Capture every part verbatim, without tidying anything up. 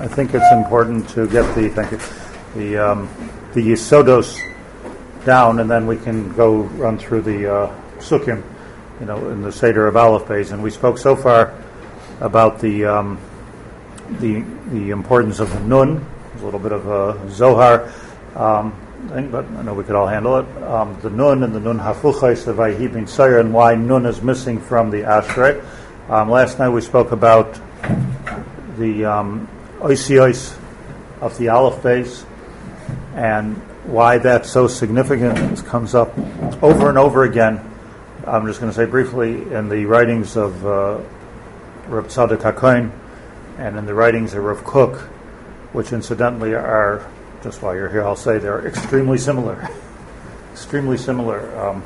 I think it's important to get the thank you the um, the Yisodos down, and then we can go run through the uh, Sukkim, you know, in the Seder of Aleph Beis. And we spoke so far about the um, the the importance of the Nun. There's a little bit of a Zohar um, thing, but I know we could all handle it. Um, the Nun and the Nun Hafuchais, the Vayhi bin Sayr, and why Nun is missing from the Ashrei. Um, last night we spoke about the um, Oisios of the Aleph Beis and why that's so significant. This comes up over and over again. I'm just going to say briefly in the writings of uh, Reb Tzadok HaKohen and in the writings of Rav Kook, which incidentally are, just while you're here I'll say they're extremely similar. extremely similar. Um,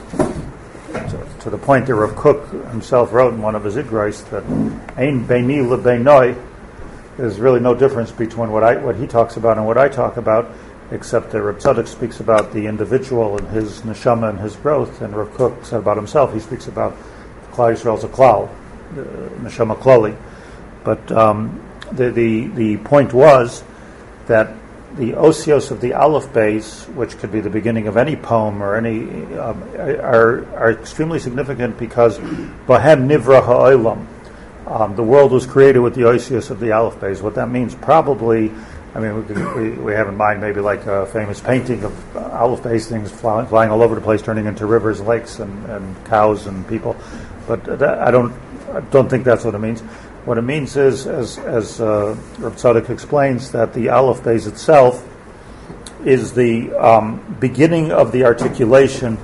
to, to the point that Rav Kook himself wrote in one of his Igros that Ein Beini Lebeinoi, there's really no difference between what I what he talks about and what I talk about, except that Reb Tzadok speaks about the individual and his neshama and his growth, and Rav Kook said about himself, he speaks about Klal Yisrael as a klal, the neshama klali. But um, the, the the point was that the osios of the Aleph Beis, which could be the beginning of any poem or any, um, are are extremely significant because Bahem Nivra Ha'olam. Um, the world was created with the osios of the Aleph Beis. What that means, probably, I mean, we, could, we we have in mind maybe like a famous painting of uh, Aleph Beis things flying, flying all over the place, turning into rivers, lakes, and, and cows and people. But that, I don't I don't think that's what it means. What it means is, as as uh, Reb Tzadok explains, that the Aleph Beis itself is the um, beginning of the articulation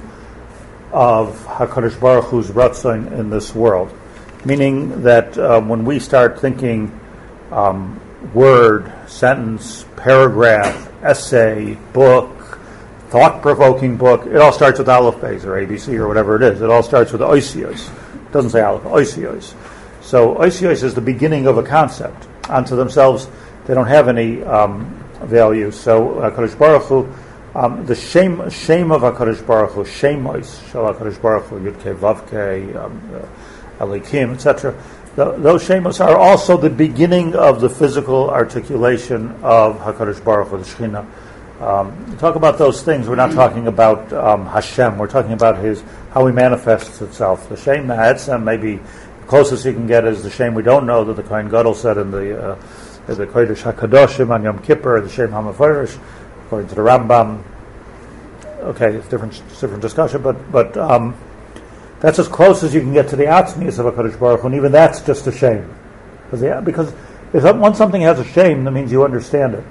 of HaKadosh Baruch Hu's Ratzon in this world. Meaning that uh, when we start thinking um, word, sentence, paragraph, essay, book, thought-provoking book, it all starts with Aleph Beis or A B C or whatever it is. It all starts with Oisios. It doesn't say Aleph, Oisios. So Oisios is the beginning of a concept. Unto themselves, they don't have any um, value. So HaKadosh Baruch Hu, um, the shame, shame of HaKadosh Baruch Hu, Shemois, Shal HaKadosh Baruch Hu, Yud-Kei, Vav-Kei, um, uh, Elikim, et cetera. Those shemos are also the beginning of the physical articulation of HaKadosh Baruch Hu, the Shekhinah. Um, we talk about those things. We're not talking about um, Hashem. We're talking about His how He manifests itself. The Shem Ha'etzem, maybe the closest you can get is the Shem we don't know that the Kohen Gadol said in the uh, the Kodesh HaKadoshim on Yom Kippur, the Shem HaMeforish, according to the Rambam. Okay, it's different different discussion, but but. Um, That's as close as you can get to the Atzmius of HaKadosh Baruch Hu, and even that's just a shame. Because, the, because if once something has a shame, that means you understand it.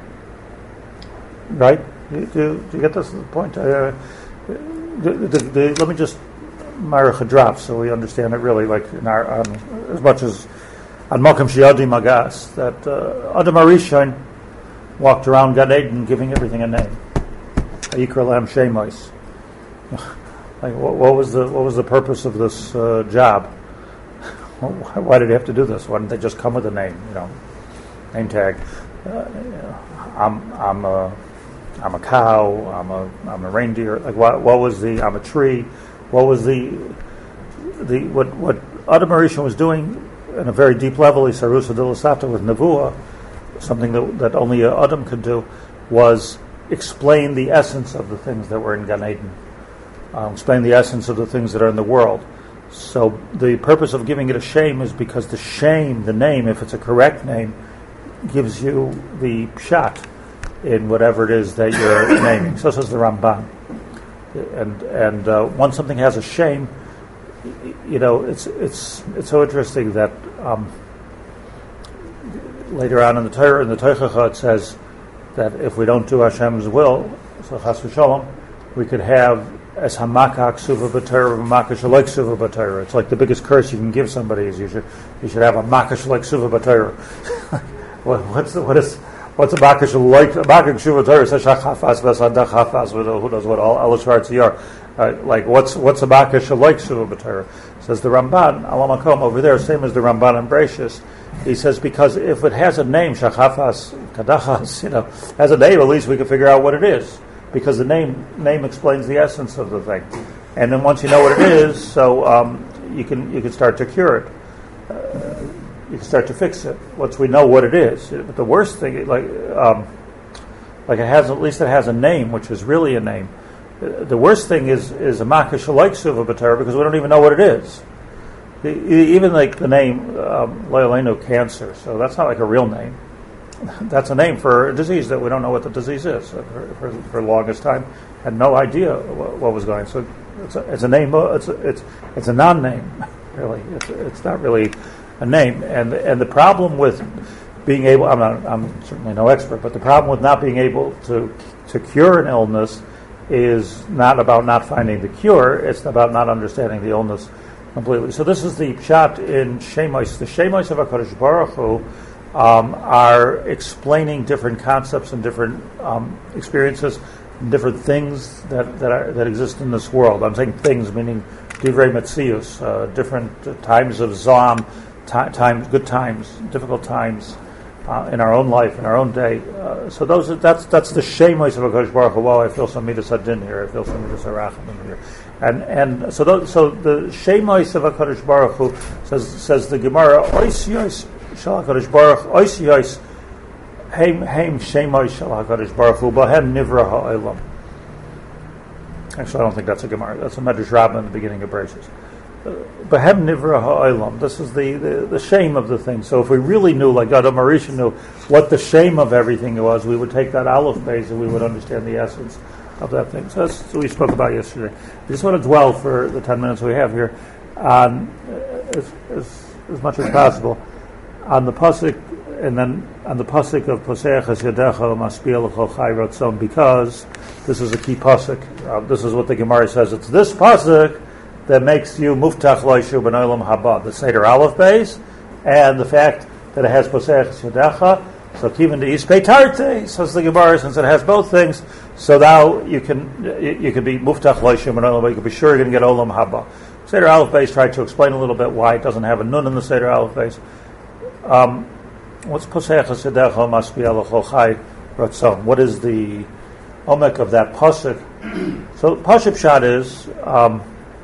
Right? Do, do, do you get this point? Uh, the, the, the, let me just marach a drop so we understand it really, like in our, um, as much as on Malkam Shiadi Magas, that uh, Adam Arishon walked around Gan Eden giving everything a name. Yikra Lahem Shemois. Like, what, what was the what was the purpose of this uh, job? Why, why did he have to do this? Why didn't they just come with a name? You know, name tag. Uh, you know, I'm I'm a I'm a cow. I'm a I'm a reindeer. Like, what what was the? I'm a tree. What was the the what what Adam Arishon was doing in a very deep level? Isarusa Dilasata with Nevuah, something that that only Adam could do, was explain the essence of the things that were in Gan Eden. Um, explain the essence of the things that are in the world. So the purpose of giving it a shame is because the shame, the name, if it's a correct name, gives you the pshat in whatever it is that you're naming. So says the Ramban. And and uh, once something has a shame, you know, it's it's it's so interesting that um, later on in the Torah, in the Tochacha, it says that if we don't do Hashem's will, so chas v'shalom, we could have as hamaka ksuva b'Torah, hamaka shalek ksuva b'Torah. It's like the biggest curse you can give somebody is you should you should have a maka shalek ksuva b'Torah. What's the, what is what's a maka shalek maka ksuva b'Torah? Says shachafas v'sadach hafas. Who knows what all elishvarts are? Uh, like what's what's a maka shalek ksuva b'Torah? Says the Ramban Alamakom over there, same as the Ramban in Breishis. He says because if it has a name, shachafas kadachas, you know, has a name, at least we can figure out what it is. Because the name name explains the essence of the thing, and then once you know what it is, so um, you can you can start to cure it. Uh, you can start to fix it once we know what it is. But the worst thing, like um, like it has, at least it has a name, which is really a name. The worst thing is is a makash like suva b'Torah because we don't even know what it is. Even like the name um, Leileno cancer, so that's not like a real name. That's a name for a disease that we don't know what the disease is. For, for, for the longest time, had no idea what, what was going. So it's a, it's a name. It's a, it's it's a non-name, really. It's it's not really a name. And and the problem with being able, I'm not, I'm certainly no expert, but the problem with not being able to to cure an illness is not about not finding the cure. It's about not understanding the illness completely. So this is the pshat in Shemos. The Shemos of HaKadosh Baruch Hu um, are explaining different concepts and different um, experiences and different things that that, are, that exist in this world. I'm saying things, meaning divrei metzius, uh, different uh, times of zom, t- times, good times, difficult times uh, in our own life, in our own day. Uh, so those are, that's that's the Shemos of HaKadosh Baruch Hu. Wow, I feel some midas hadin here. I feel some midas harachamim here. And and so those, so the Shemos of HaKadosh Baruch Hu says says the Gemara ois yois shel HaKadosh Baruch ois yois heim heim Shemos shel HaKadosh Baruch Hu bahem nivra ha'olam. Actually, I don't think that's a Gemara. That's a Medrash Rabbah in the beginning of Bereshis. Bahem nivra ha'olam. This is the, the, the shame of the thing. So if we really knew, like Adam Arisha knew, what the shame of everything was, we would take that Aleph base and we would understand the essence of that thing. So that's what we spoke about yesterday. I just want to dwell for the ten minutes we have here on, as, as, as much as possible, on the pasuk, and then on the pasuk of Poseach es yadecha u'maspia l'chol chai ratzon, because this is a key pasuk. Uh, this is what the Gemara says. It's this pasuk that makes you muftach loishu b'nolam haba, the Seder Aleph base, and the fact that it has Poseach es yadecha. So kiven de ispei tarte, says the Gemara, since it has both things, so now you can you, you can be muftach loishim and olam, but you can be sure you're going to get olam haba. Seder Aleph base tried to explain a little bit why it doesn't have a nun in the Seder Aleph base. Um, what's Poseach HaSedecha Maspia L'chol Chai Ratzon? What is the omek of that pasuk? So pasuk pshat is um,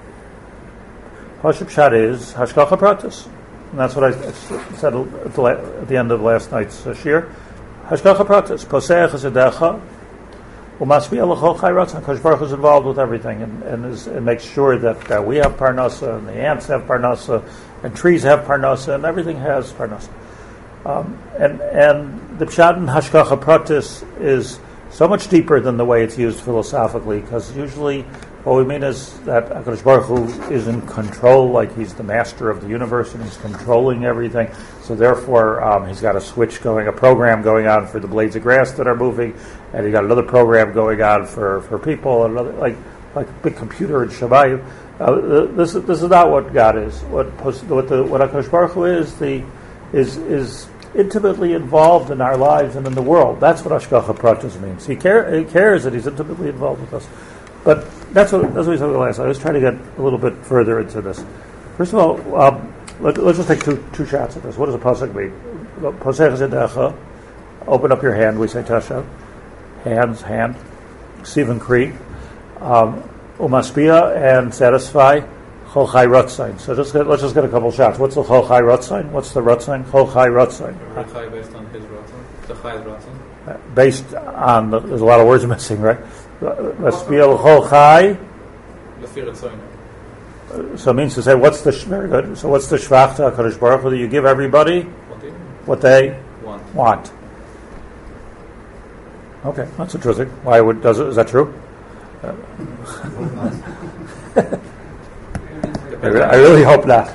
pasuk pshat is hashgacha pratis. And that's what I said at the, at the end of last night's uh, shir. Hashgacha pratis, Poseach HaSedecha, U'masbiya l'chol chai ratzon. Because Baruch Hu is involved with everything and, and, is, and makes sure that uh, we have parnasa, and the ants have parnasa, and trees have parnasa, and everything has parnasa. Um, and, and the pshat in Hashgacha pratis is so much deeper than the way it's used philosophically, because usually what we mean is that HaKadosh Baruch Hu is in control, like he's the master of the universe and he's controlling everything. So therefore, um, he's got a switch going, a program going on for the blades of grass that are moving, and he's got another program going on for, for people, another, like like a big computer in Shemayim. Uh, this this is not what God is. What what the what HaKadosh Baruch Hu is the is is intimately involved in our lives and in the world. That's what Hashgacha pratis means. He care he cares that he's intimately involved with us. But that's what that's what we said last. I was trying to get a little bit further into this. First of all, um, let, let's just take two two shots at this. What does a pasuk mean? Poseach zedecha. Open up your hand. We say tasha. Hands, hand. Sivan kri. Umaspia and satisfy. Chol chai rotzain. So just get, let's just get a couple shots. What's the chol chai rotzain? What's the rotzain? Chol chai rotzain. Chai based on his rotzain. The chai rotzain. Based on the, there's a lot of words missing, right? Maspia l'chol chai. So it means to say, what's the very good? So what's the shvach to HaKadosh Baruch Hu that you give everybody what they want? want. Okay, that's interesting. Why would does it? Is that true? Uh, I, re- I really hope not.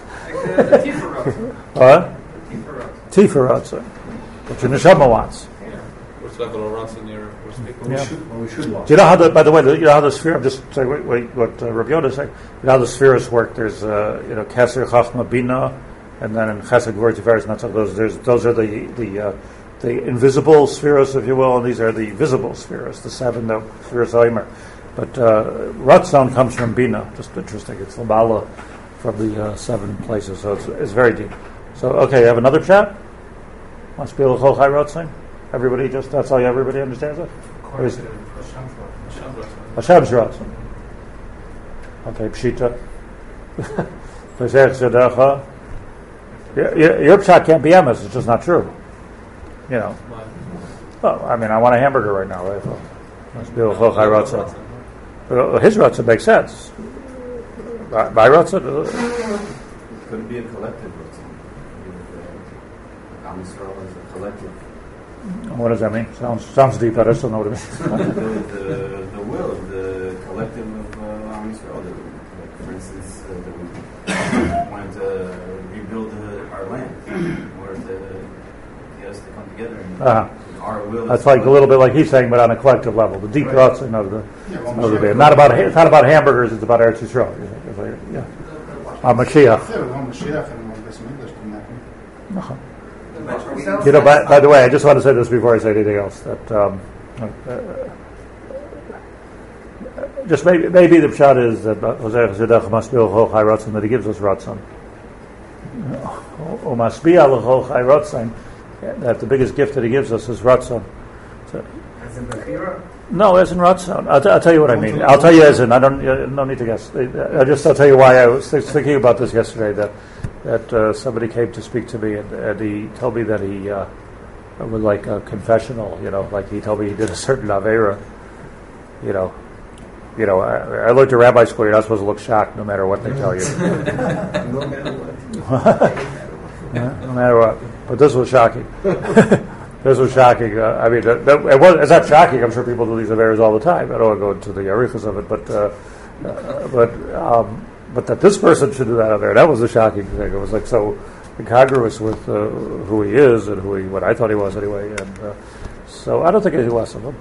What? Tifarotza. What your neshama wants. Which level of rotzain you're speaking? Yeah. Well, we should watch. Do you know how the? By the way, you know how the sphere? I'm just saying wait, wait, what uh, Rabbi Yoda said. You know how the spheres work? There's uh, you know Keser, Chachma, Bina, and then in Chesed, Gvur, Tiferes, not so those. There's those are the the uh, the invisible spheres, if you will, and these are the visible spheres, the seven the spheres Omer. But uh, Ratzon comes from Bina. Just interesting. It's Labala from the uh, seven places, so it's, it's very deep. So okay, you have another chat. Must be a little high Ratzon. Everybody just that's how everybody understands it. Or is it? Hashem's Ratzon. Okay, Pshita. Poseach zedecha. Your, your, your pshat can't be emes. It's just not true. You know. Why? Well, I mean, I want a hamburger right now, right? So, must be a chol chai ratzon. Well, his ratzon makes sense. My, my ratzon. Uh, Could it be a collective ratzon? Am Yisrael is a collective. what does that mean? Sounds sounds deep, but I still know what it means. the, the, the will of the collective of uh, Am Yisrael. That, like, for instance, uh, that we wanted to rebuild uh, our land, or to get us to come together. And Uh-huh. our will. That's like a little bit like he's saying, but on a collective level. The deep Right. ratzon of the Yeah, well, of the Mashiach- band. Not about it's not about hamburgers. It's about Eretz Yisrael. Yeah. Uh, Mashiach. Yeah, well, Mashiach and all this English from that. Uh-huh. Sounds You know, by, like- by the way, I just want to say this before I say anything else. That um, uh, just maybe, maybe the pshat is that Hosea Chazedech must be l'chol chai ratzon, that he gives us ratzon. O must be l'chol chai ratzon, that the biggest gift that he gives us is ratzon. So, As in Bechira? no, as in ratzon. I'll, t- I'll tell you what I mean. I'll tell you as in. I don't. Uh, no need to guess. I just. I'll tell you why I was thinking about this yesterday. That that uh, somebody came to speak to me and, and he told me that he uh, was like a confessional. You know, like he told me he did a certain avera. You know, you know. I, I looked at rabbi school. You're not supposed to look shocked, no matter what they tell you. No matter what. Yeah, no matter what. But this was shocking. This was shocking. Uh, I mean, that, that, it was, it's not shocking. I'm sure people do these averas all the time. I don't want to go into the arichas of it, but uh, uh, but um, but that this person should do that avera, that was a shocking thing. It was like so incongruous with uh, who he is and who he, what I thought he was anyway. And uh, so I don't think anything less of him.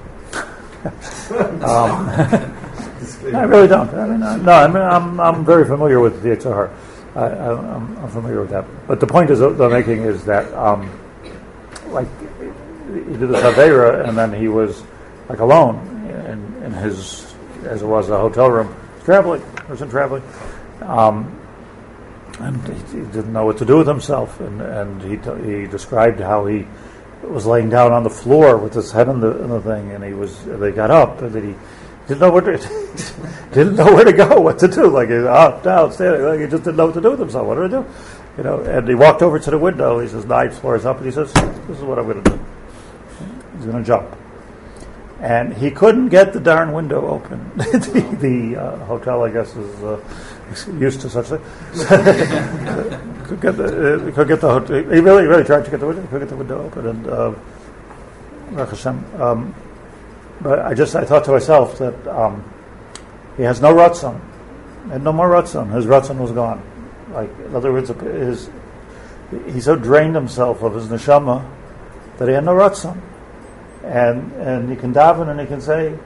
um, I really don't. I mean, uh, no, I mean, I'm I'm very familiar with the Yetzer Hara. I, I, I'm, I'm familiar with that. But the point is, uh, the making is that, um, like, he did this Aveira, and then he was, like, alone in, in his, as it was, a hotel room, traveling, person traveling. Um, and he, he didn't know what to do with himself. And, and he t- he described how he was laying down on the floor with his head in the, in the thing, and he was, they got up, and then he didn't know where to, didn't know where to go, what to do. Like, he was up, down, standing. Like, he just didn't know what to do with himself. What do I do? You know, and he walked over to the window. He says, nine floors up, and he says, this is what I'm going to do. He's going to jump. And he couldn't get the darn window open. the the uh, hotel, I guess, is uh, used to such things. could get the, uh, could get the hotel. He really, really tried to get the window. Could get the window open, and uh, Baruch Hashem. Um, but I just, I thought to myself that um, he has no ratzon, and no more ratzon. His ratzon was gone. Like, in other words, his he so drained himself of his neshama that he had no ratzon. And and you can daven and you can say,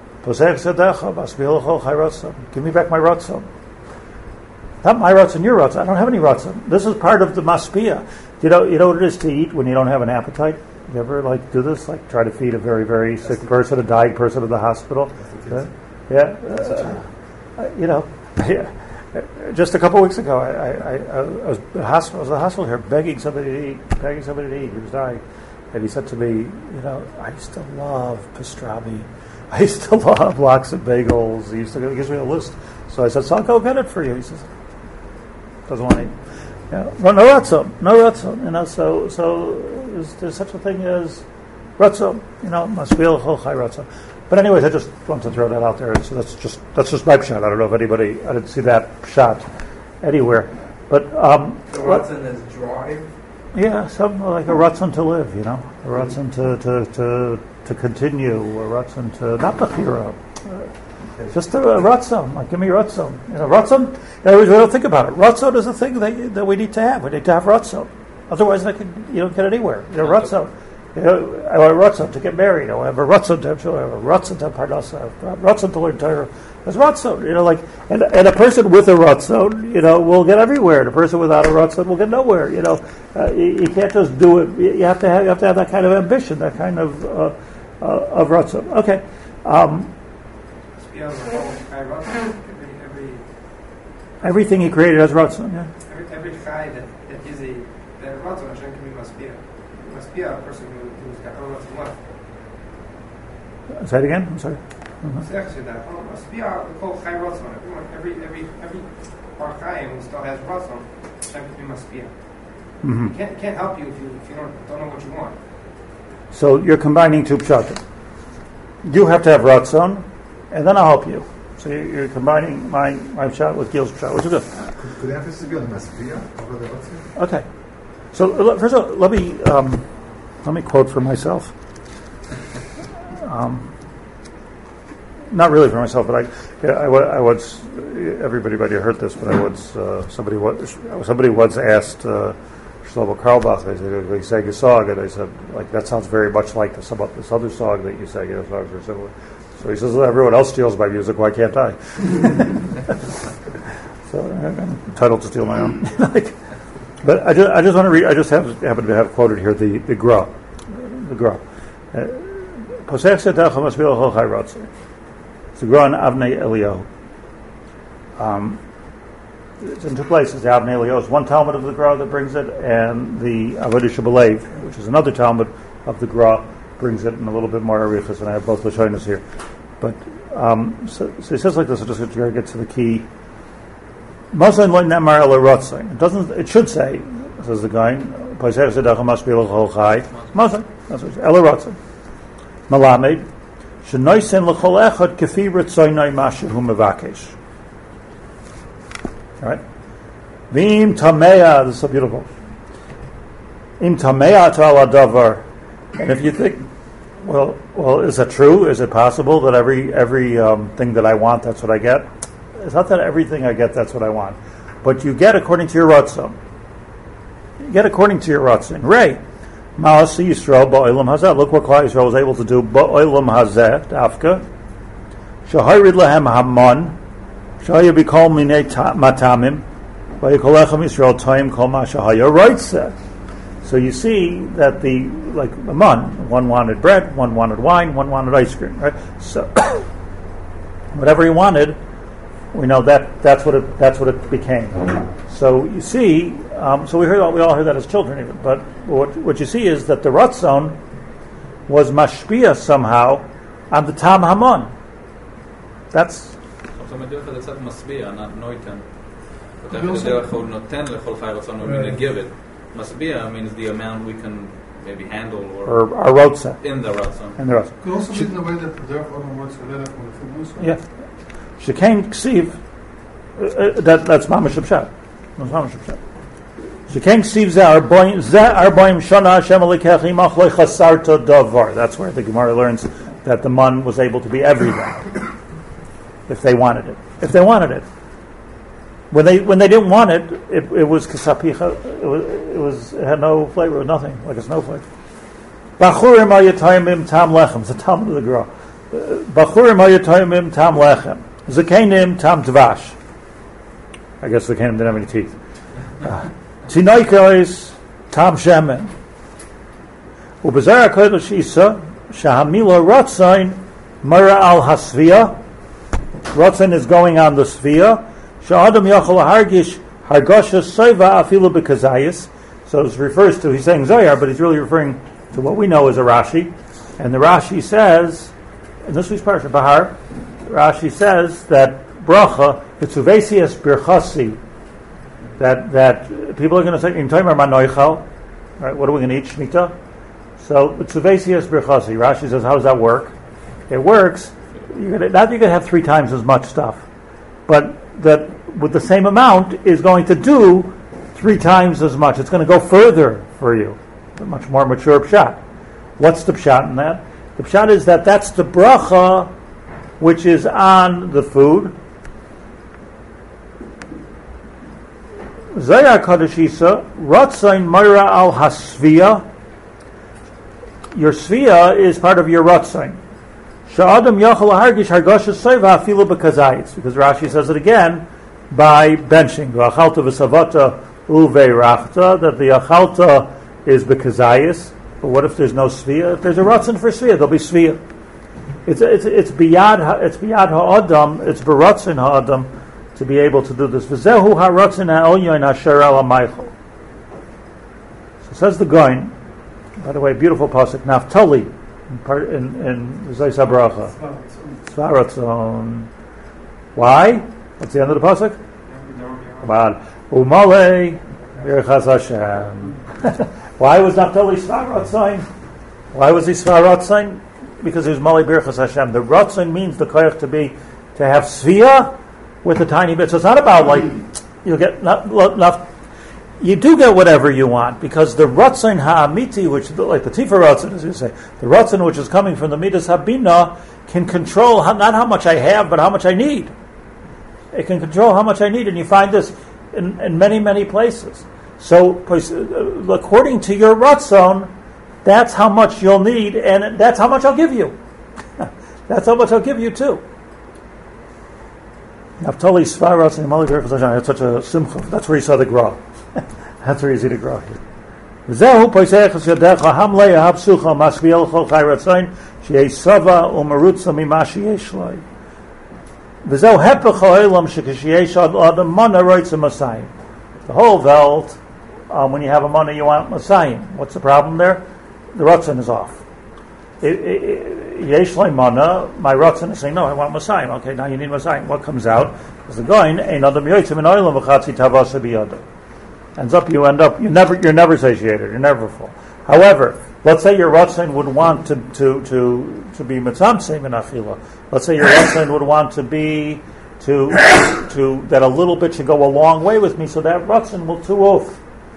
give me back my ratzon. Not my ratzon, your ratzon. I don't have any ratzon. This is part of the maspia. You know, you know what it is to eat when you don't have an appetite? You ever like do this? Like try to feed a very, very sick person, a dying person in the hospital? Yeah. yeah. Uh, you know, yeah. Just a couple of weeks ago, I, I, I, I was at the hospital, I was at the hospital here begging somebody to eat, begging somebody to eat. He was dying. And he said to me, you know, I used to love pastrami. I used to love lox and bagels. He used to he gives me a list. So I said, so I'll go get it for you. He says, doesn't want to eat. Yeah, well, no ratzon, no ratzon. You know, so so is there such a thing as ratzon? You know, must be l'chol chai ratzon. But anyways, I just wanted to throw that out there. So that's just that's just my pshat. I don't know if anybody, I didn't see that shot anywhere. But um, The ratzon is drive. yeah, something like a ratzon to live, you know, a ratzon to to to, to continue, a ratzon to not bechira, uh, just a, a ratzon. Like, give me ratzon. You know, ratzon. In other words, we don't think about it. Ratzon is a thing that that we need to have. We need to have ratzon. Otherwise, I could, you don't get anywhere. You know, ratzon. You know, I have a ratzon to get married. I have a ratzon to have children. I have a ratzon to have parnasa. I have a ratzon to learn Torah. There's ratzon, you know, like, and and a person with a ratzon, you know, will get everywhere. And a person without a ratzon will get nowhere. You know, uh, you, you can't just do it. You have to have you have to have that kind of ambition, that kind of uh, uh, of ratzon. Okay. Um, everything he created has ratzon. Yeah. Every, every chai that, that is a that ratzon Hashem can be maspia. Maspia, a person who, who's got no ratzon left. Say it again. I'm sorry. Mm-hmm. It's actually that. Oh, maspia, we call chai ratzon. Everyone, every every every bar chayim who still has ratzon, Hashem can be maspia. Mhm. He can't, can't help you if you if you don't don't know what you want. So you're combining two pshatim. You have to have ratzon, and then I'll help you. So you're, you're combining my, my pshat with Gil's pshat, which is good. Could, could the emphasis be on the Masbiya over the Ratzon? Okay. So uh, first of all, let me um, let me quote for myself. Um, not really for myself, but I, yeah, I, wa- I was. Everybody might have heard this, but I was uh, somebody was somebody once asked uh, Shlomo Karlbach. They said, "We sang a song," and I said, "Like that sounds very much like this, about this other song that you sang. You know, songs are similar." So he says, well, "Everyone else steals my music. Why can't I?" So I'm entitled to steal my own. Like, but I just, I just want to read. I just have, happen to have quoted here the the Gra, the Gra. Posech Sedach Masbil Chol Chai Ratzon. It's the Gra in Avnei Eliyahu. Um, it's in two places. The Avnei Eliyahu is one Talmud of the Gra that brings it, and the Avodah Shebelev, which is another Talmud of the Gra, brings it in a little bit more arichas, and I have both Lashonos here. But um, so, so he says like this. I'm just going to get to the key. Masan lo nemar el ratzon. It doesn't. It should say, says the guy. Posech Sedach Masbil Chol Chai. Masan. That's what it says. El ratzon. Malamed. Shenoisen l'chol echad kefi ratzonai mashehu mevakesh. All right. V'im tamea. This is so beautiful. Im tamea ta'ala davar. And if you think, well, well, is that true? Is it possible that every every um, thing that I want, that's what I get? It's not that everything I get, that's what I want. But you get according to your ratzon. You get according to your ratzon. Ray, Ma'asi Yisrael ba'olam hazeh. Look what Klal Yisrael was able to do. Ba'olam hazeh, dafka. Shahirid lahem hamon. Shahaya b'kol minei matamim. V'yikolechem Yisrael toim kol ma shahaya roitzeh. So you see that the, like the man, one wanted bread, one wanted wine, one wanted ice cream, right? So whatever he wanted, we know that that's what it that's what it became. So you see, um, so we heard we all heard that as children even. But what what you see is that the ratzon was mashpia somehow on the tam hamon. That's. So Medilcha that's not masbia, not noiten. But Medilcha noten lechol chai ratzon, we mean to give it. Masbia means the amount we can maybe handle or, or our rotza in the ratzon. in the rotza. Could also be in the way that the derf other words for that when the food moves. Yeah. Shekain ksiv. Uh, that that's mamash pshat. That's mamash pshat. Shekain ksiv ze arboim ze arboim shana Hashem alekech imach lo chasarta davar. That's where the Gemara learns that the man was able to be everything if they wanted it. If they wanted it. When they when they didn't want it, it, it was kasapicha. It was it was it had no flavor, it was nothing, like a snowflake. Bachurim ayatayimim tam lechem. It's the Talmud of the Gra. Bachurim ayatayimim tam lechem. Zakenim tam tvash. I guess the Zakenim didn't have any teeth. Tinoikos tam shemen. Ubezar hakodesh isa shahamila ratzain mara al hasvia. Ratzain is going on the svia. Sha'adam yachol hargish hargosha soiva afilu bekazayis. So it refers to, he's saying Zohar, but he's really referring to what we know as a Rashi. And the Rashi says, in this week's Parsha Bahar, Rashi says that bracha, it's uvesias birchasi, that that people are going to say, in Tomer manoichal, right, what are we going to eat, Shemitah? So it's uvesias birchasi. Rashi says, how does that work? It works, you're gonna, not you're going to have three times as much stuff, but that with the same amount is going to do three times as much. It's going to go further for you. A much more mature pshat. What's the pshat in that? The pshat is that that's the bracha which is on the food. Zayar Kadeshisa, Ratzain Myra al Hasvia. Your svia is part of your Ratzain. Sha'adam Yachal Hargish Hargosha Soiva Afilu Bekazayitz. Because Rashi says it again by benching. V'achalta v'savata uve'rachta. That the achalta is Bekazayis. But what if there's no svia? If there's a Ratzin for svia, there'll be svia. It's it's it's biyad it's biyad ha'adam. It's beratzin ha'adam to be able to do this. V'zehu ha'ratzin ha'olyoin asher al ha'maychol. So says the Goin. By the way, beautiful pasuk. Naftali in in Zayis HaBracha. Svaratzon. Why? What's the end of the pasuk? Umale Birchas Hashem. Why was Naphtali Svar Rotzain? Why was he Svar Rotzain? Because he was Mali Birchas Hashem. The Rotzain means the koyach to be, to have Svia with a tiny bit. So it's not about like, you'll get, not, not, you do get whatever you want, because the Rotzain Ha'amiti, which, like the Tifa Rotzain, as you say, the Rotzain which is coming from the Midas Habina, can control how, not how much I have, but how much I need. It can control how much I need, and you find this in, in many, many places. So, according to your Ratzon, that's how much you'll need, and that's how much I'll give you. That's how much I'll give you too. Naphtali Svar Ratzon Mali Birchas Hashem. I had such a simcha. That's where you saw the grow. That's where you see the grow here. Zehu poisechas yadecha hamle yahabsucha masbiel chol chai ratzain sheyei sava umarutza mimashi yeshloi. V'zehu hepech ha'olam shekashiyesh adam mana roitza masayim. The whole world, um, when you have a money, you want masayim. What's the problem there? The ratzon is off. Yeshloi mana, my ratzon is saying, no, I want masayim. Okay, now you need masayim. What comes out is the goin ein adam yoytzim in oilam v'chatzi tavasa biyada. Ends up, you end up, you never, you're never satiated, you're never full. However, let's say your ratzon would want to to to to be mitzamtzim in achila. Let's say your ratzon would want to be to to that a little bit should go a long way with me, so that ratzon will too off.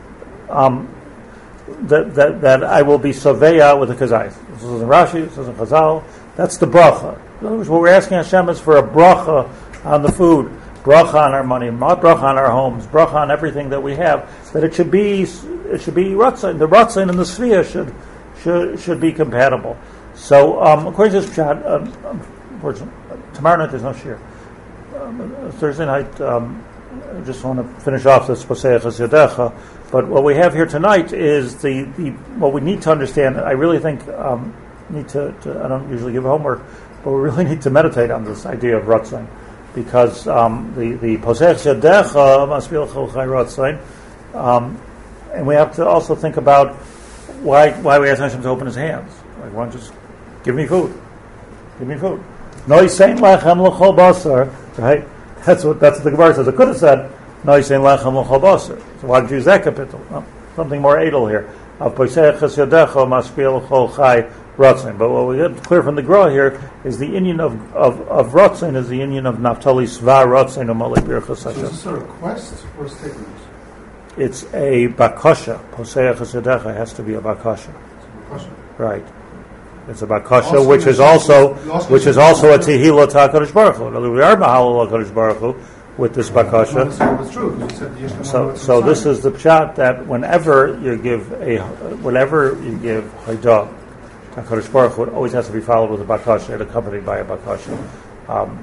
Um, that that that I will be saveya with a kazayis. This is in Rashi, this is in Chazal. That's the bracha. In other words, what we're asking Hashem is for a bracha on the food. Bracha on our money, not bracha on our homes, bracha on everything that we have. That it should be, it should be ratzon. The ratzon and the svia should should should be compatible. So, um, according to this chat, um, unfortunately, tomorrow night there's no shir. Um, Thursday night, um, I just want to finish off this Poseichas Yadecha. But what we have here tonight is the, the what we need to understand. I really think um, need to, to. I don't usually give homework, but we really need to meditate on this idea of ratzon. Because um, the the posech yadecha must be l'chol chai ratzon, um, and we have to also think about why why we ask Hashem to open His hands. Like, why don't you just give me food, give me food. No, he's saying lechem l'chol basar, right? That's what that's what the Gemara says. It could have said no, he's saying lechem l'chol basar. So why did you use that capital? Well, something more edel here. Of posech yadecha must be l'chol chai ratzon. But what we get clear from the Gra here is the inyan of of, of ratzon is the inyan of Naphtali Svar Ratzon U'Malei Birchas Hashem. So is this a request or a statement? It's a bakasha. Poseichas Yadecha has to be a bakasha. It's a bakasha. Right. It's a bakasha, Also, which is also which is also a tehillah to HaKadosh Baruch Hu. In other words, we are mahalal HaKadosh Baruch Hu with this bakasha. That's true. You said yesh So, lemon so this Mitzrayim. is the pshat that whenever you give a whenever you give haidah, HaKadosh Baruch Hu, it always has to be followed with a bakasha and accompanied by a bakasha. Um,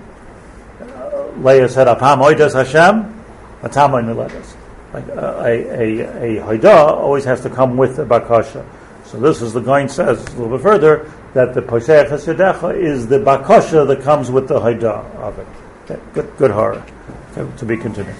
Leah said, "Apam oidas Hashem, atam oinuledas." Like uh, a a a haidah always has to come with a bakasha. So this is the Gaon says a little bit further that the poseichas yadecha is the bakasha that comes with the haidah of it. Okay, good, good horror. Okay, to be continued.